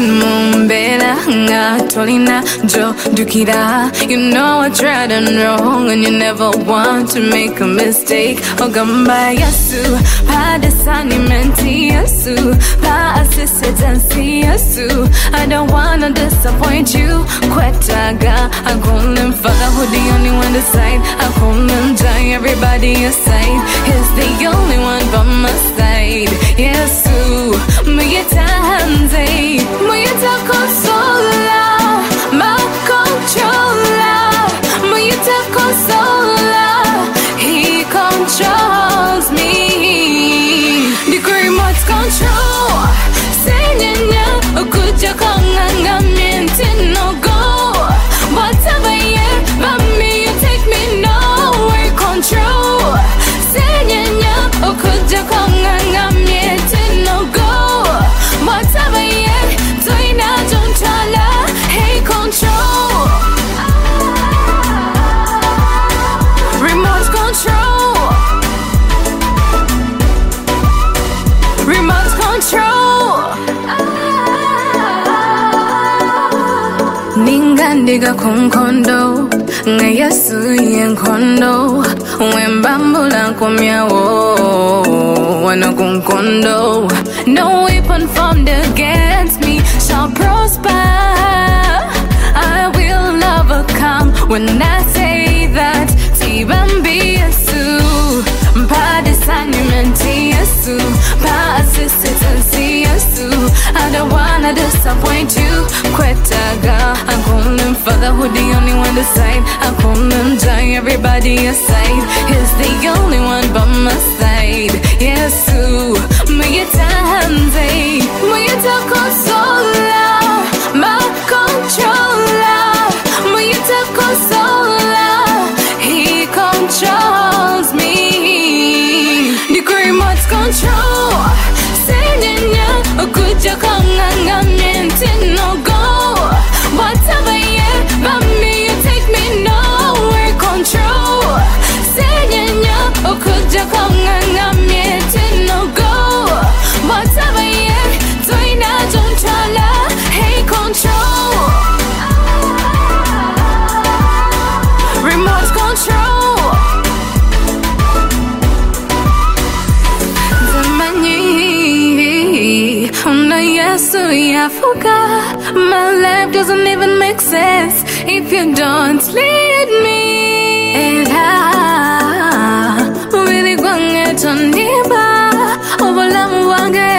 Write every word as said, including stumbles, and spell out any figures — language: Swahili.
mumbera nga tolina jo dukira. You know I tried and wrong and you never want to make a mistake. Ogamba yasu pa desani menti yasu pa assistance yasu. I don't wanna disappoint you. Kwetaga I call him father who the only one decide. I call him die everybody aside. He's the only one by my side. Yasu muyeta hanze muyeta consola my controller muyeta consola. He controls me. The remote control senyanya ukuja konganga mienti no go. Whatever yeah but me you take me nowhere. Control senyanya ukuja konganga mienti no go. Whatever yeah doina don't tala. Hey control remote control remote control. Ningandiga kunkondo nga Yesu yenkondo wembambula komyawo wana kunkondo. No weapon formed against me shall prosper. I will overcome when I say that. Tibambi Yesu pa disannumenti Yesu pa assistance Yesu. I don't wanna disappoint you. Kwetaga I call him father who the only one decide. I call him die everybody aside. He's the only one by my side. Yesu muyeta hanze muyeta consola my controller muyeta consola. He controls me. The remote control senyanya ukuja konganga mienti no go. Whatever yeah but me you take me nowhere. Control senyanya ukuja konganga mienti no go. Whatever yeah doina don't tala. Hey control remote control. Zamani una Yesu yafuka. My life doesn't even make sense if you don't lead me. Ela really gwange toniba obolamu wange